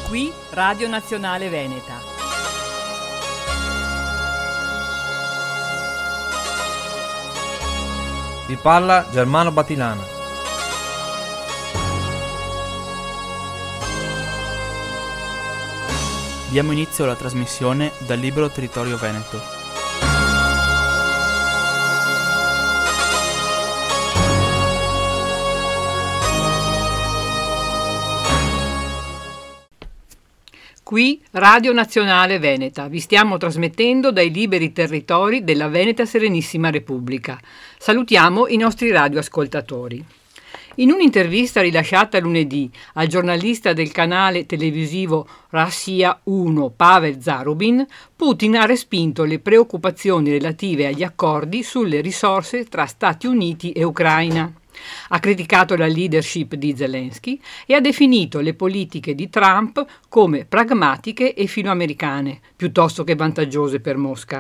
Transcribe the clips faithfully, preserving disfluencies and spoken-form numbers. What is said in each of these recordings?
Qui Radio Nazionale Veneta. Vi parla Germano Batilana. Diamo inizio alla trasmissione dal Libero Territorio Veneto. Qui Radio Nazionale Veneta, vi stiamo trasmettendo dai liberi territori della Veneta Serenissima Repubblica. Salutiamo i nostri radioascoltatori. In un'intervista rilasciata lunedì al giornalista del canale televisivo Russia uno Pavel Zarubin, Putin ha respinto le preoccupazioni relative agli accordi sulle risorse tra Stati Uniti e Ucraina. Ha criticato la leadership di Zelensky e ha definito le politiche di Trump come pragmatiche e filoamericane, piuttosto che vantaggiose per Mosca.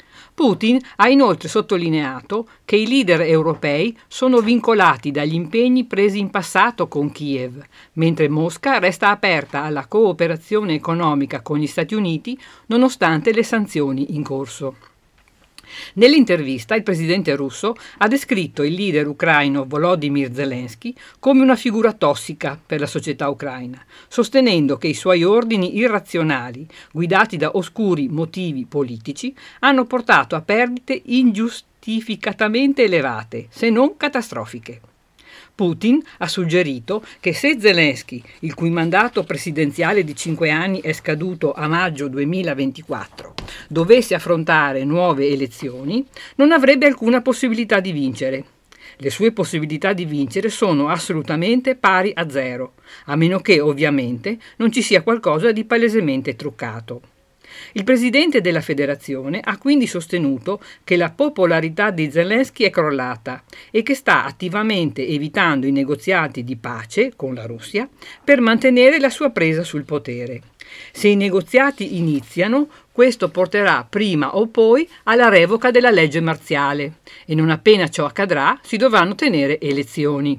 Putin ha inoltre sottolineato che i leader europei sono vincolati dagli impegni presi in passato con Kiev, mentre Mosca resta aperta alla cooperazione economica con gli Stati Uniti nonostante le sanzioni in corso. Nell'intervista il presidente russo ha descritto il leader ucraino Volodymyr Zelensky come una figura tossica per la società ucraina, sostenendo che i suoi ordini irrazionali, guidati da oscuri motivi politici, hanno portato a perdite ingiustificatamente elevate, se non catastrofiche. Putin ha suggerito che se Zelensky, il cui mandato presidenziale di cinque anni è scaduto a maggio duemilaventiquattro, dovesse affrontare nuove elezioni, non avrebbe alcuna possibilità di vincere. Le sue possibilità di vincere sono assolutamente pari a zero, a meno che ovviamente non ci sia qualcosa di palesemente truccato. Il presidente della federazione ha quindi sostenuto che la popolarità di Zelensky è crollata e che sta attivamente evitando i negoziati di pace con la Russia per mantenere la sua presa sul potere. Se i negoziati iniziano, questo porterà prima o poi alla revoca della legge marziale e non appena ciò accadrà si dovranno tenere elezioni.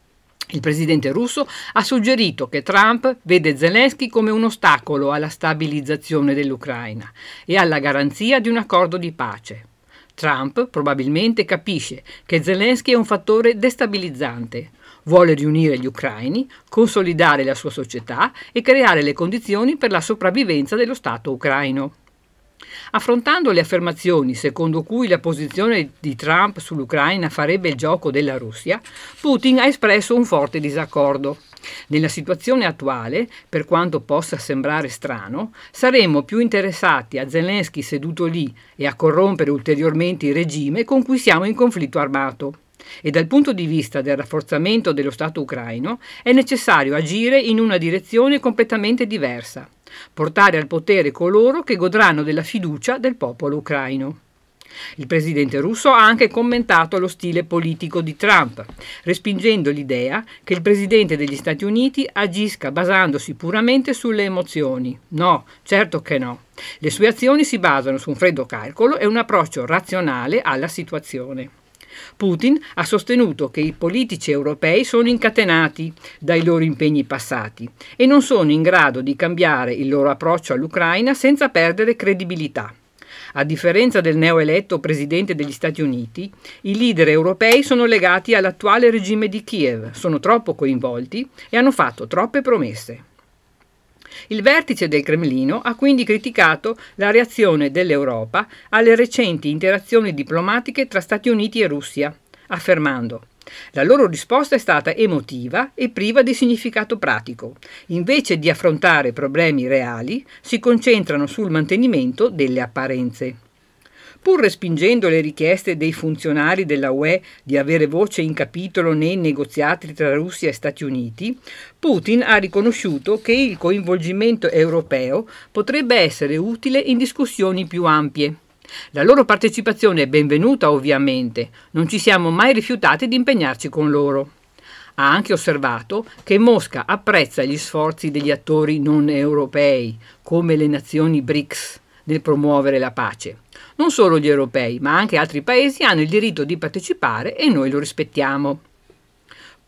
Il presidente russo ha suggerito che Trump vede Zelensky come un ostacolo alla stabilizzazione dell'Ucraina e alla garanzia di un accordo di pace. Trump probabilmente capisce che Zelensky è un fattore destabilizzante, vuole riunire gli ucraini, consolidare la sua società e creare le condizioni per la sopravvivenza dello Stato ucraino. Affrontando le affermazioni secondo cui la posizione di Trump sull'Ucraina farebbe il gioco della Russia, Putin ha espresso un forte disaccordo. Nella situazione attuale, per quanto possa sembrare strano, saremmo più interessati a Zelensky seduto lì e a corrompere ulteriormente il regime con cui siamo in conflitto armato. E dal punto di vista del rafforzamento dello Stato ucraino è necessario agire in una direzione completamente diversa. Portare al potere coloro che godranno della fiducia del popolo ucraino. Il presidente russo ha anche commentato lo stile politico di Trump, respingendo l'idea che il presidente degli Stati Uniti agisca basandosi puramente sulle emozioni. No, certo che no. Le sue azioni si basano su un freddo calcolo e un approccio razionale alla situazione. Putin ha sostenuto che i politici europei sono incatenati dai loro impegni passati e non sono in grado di cambiare il loro approccio all'Ucraina senza perdere credibilità. A differenza del neoeletto presidente degli Stati Uniti, i leader europei sono legati all'attuale regime di Kiev, sono troppo coinvolti e hanno fatto troppe promesse. Il vertice del Cremlino ha quindi criticato la reazione dell'Europa alle recenti interazioni diplomatiche tra Stati Uniti e Russia, affermando: la loro risposta è stata emotiva e priva di significato pratico. Invece di affrontare problemi reali, si concentrano sul mantenimento delle apparenze. Pur respingendo le richieste dei funzionari della U E di avere voce in capitolo nei negoziati tra Russia e Stati Uniti, Putin ha riconosciuto che il coinvolgimento europeo potrebbe essere utile in discussioni più ampie. La loro partecipazione è benvenuta ovviamente, non ci siamo mai rifiutati di impegnarci con loro. Ha anche osservato che Mosca apprezza gli sforzi degli attori non europei, come le nazioni BRICS, nel promuovere la pace. Non solo gli europei, ma anche altri paesi hanno il diritto di partecipare e noi lo rispettiamo.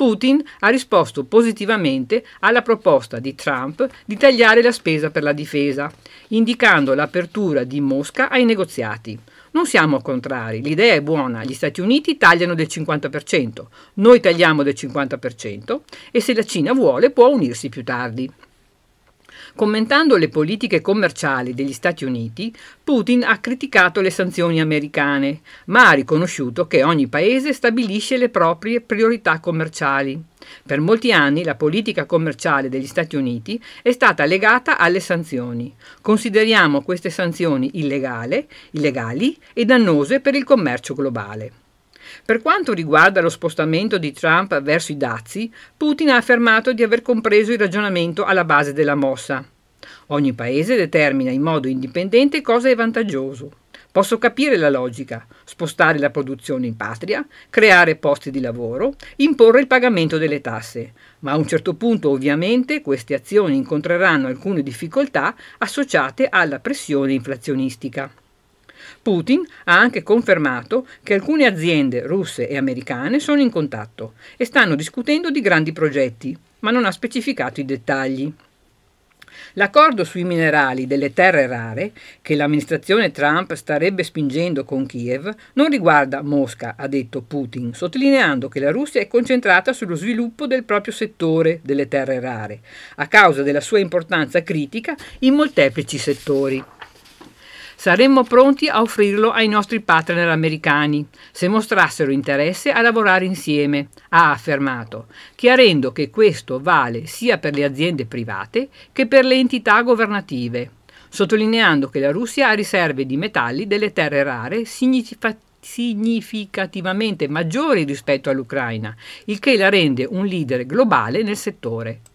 Putin ha risposto positivamente alla proposta di Trump di tagliare la spesa per la difesa, indicando l'apertura di Mosca ai negoziati. Non siamo contrari, l'idea è buona, gli Stati Uniti tagliano del cinquanta per cento, noi tagliamo del cinquanta per cento e se la Cina vuole può unirsi più tardi. Commentando le politiche commerciali degli Stati Uniti, Putin ha criticato le sanzioni americane, ma ha riconosciuto che ogni paese stabilisce le proprie priorità commerciali. Per molti anni la politica commerciale degli Stati Uniti è stata legata alle sanzioni. Consideriamo queste sanzioni illegale, illegali e dannose per il commercio globale. Per quanto riguarda lo spostamento di Trump verso i dazi, Putin ha affermato di aver compreso il ragionamento alla base della mossa. Ogni paese determina in modo indipendente cosa è vantaggioso. Posso capire la logica: spostare la produzione in patria, creare posti di lavoro, imporre il pagamento delle tasse, ma a un certo punto ovviamente queste azioni incontreranno alcune difficoltà associate alla pressione inflazionistica. Putin ha anche confermato che alcune aziende russe e americane sono in contatto e stanno discutendo di grandi progetti, ma non ha specificato i dettagli. L'accordo sui minerali delle terre rare, che l'amministrazione Trump starebbe spingendo con Kiev, non riguarda Mosca, ha detto Putin, sottolineando che la Russia è concentrata sullo sviluppo del proprio settore delle terre rare, a causa della sua importanza critica in molteplici settori. Saremmo pronti a offrirlo ai nostri partner americani, se mostrassero interesse a lavorare insieme, ha affermato, chiarendo che questo vale sia per le aziende private che per le entità governative, sottolineando che la Russia ha riserve di metalli delle terre rare significativamente maggiori rispetto all'Ucraina, il che la rende un leader globale nel settore.